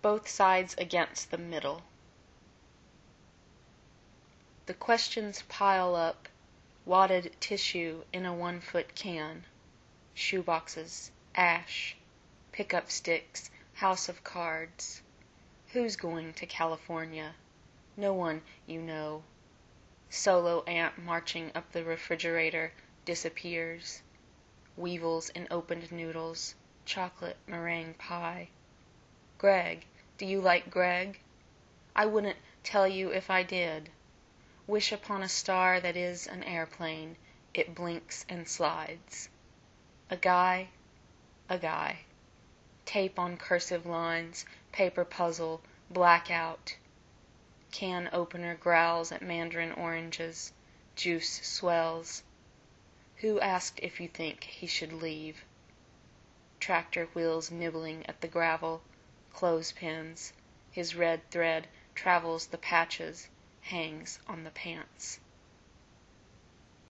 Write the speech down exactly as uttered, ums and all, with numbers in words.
both sides against the middle. The questions pile up, wadded tissue in a one-foot can. Shoeboxes, ash, pickup sticks, house of cards. Who's going to California? No one you know. Solo ant marching up the refrigerator disappears. Weevils in opened noodles, chocolate meringue pie. Greg, do you like Greg? I wouldn't tell you if I did. Wish upon a star that is an airplane. It blinks and slides. A guy, a guy. Tape on cursive lines, paper puzzle, blackout. Can opener growls at mandarin oranges. Juice swells. Who asked if you think he should leave? Tractor wheels nibbling at the gravel. Clothespins. His red thread travels the patches, hangs on the pants.